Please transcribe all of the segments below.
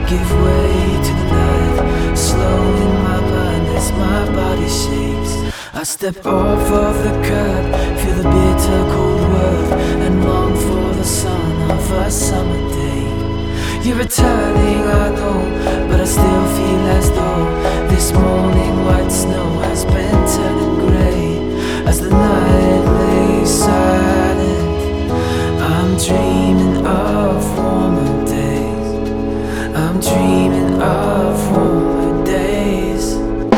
give way to the light, slow in my mind as my body shakes. I step off of the curb, feel the bitter cold world, and long for the sun of a summer day. You're returning, I know, but I still feel as though this morning white snow has been turning grey. As the night lays silent, I'm dreaming of warmer days. I'm dreaming of warmer days.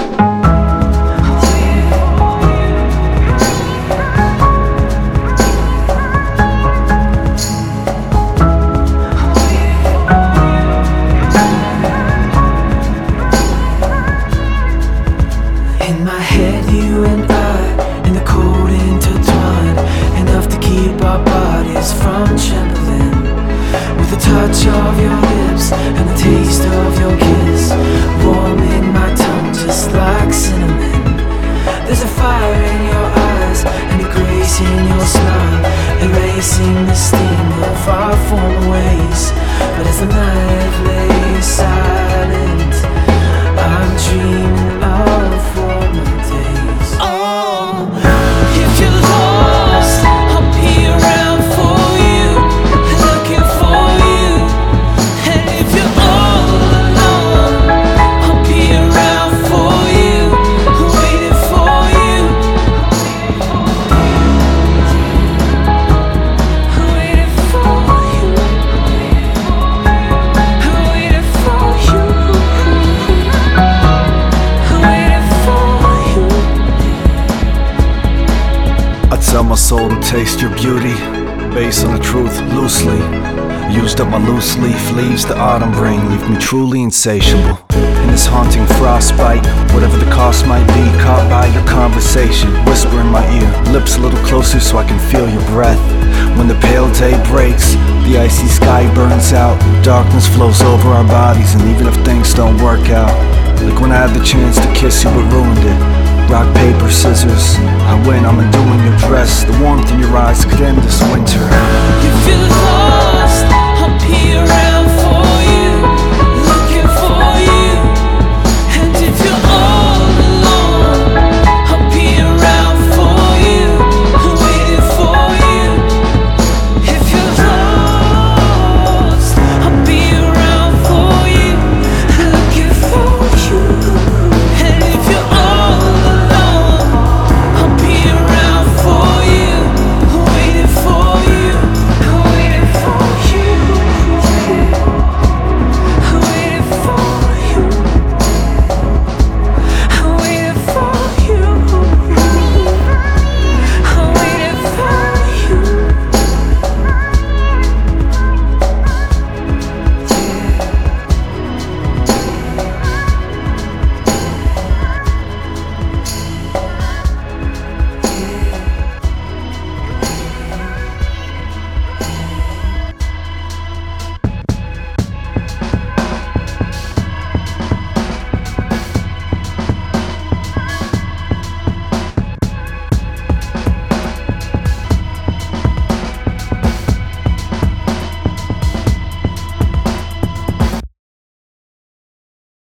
In my head, you and I, in the cold intertwined, enough to keep our bodies from trembling. With the touch of your lips and the taste of your kiss, warming my tongue just like cinnamon. There's a fire in your eyes and a grace in your smile, erasing the sting of our former ways. But as the night lays silent, I'm dreaming of warmer days. Oh, if you're lost, I'll be around for you, looking for you. And if you're all alone, I'll be around for you, waiting for you, waiting for you, waiting for you, waiting for you. I tell my soul to taste your beauty, based on the truth loosely. Used up my loose leaf leaves the autumn bring, leave me truly insatiable. In this haunting frostbite, whatever the cost might be, caught by your conversation, whisper in my ear, lips a little closer so I can feel your breath. When the pale day breaks, the icy sky burns out, darkness flows over our bodies, and even if things don't work out, like when I had the chance to kiss you but ruined it. Rock, paper, scissors, I win, I'm undoing your dress. The warmth in your eyes could end this winter. You feel lost.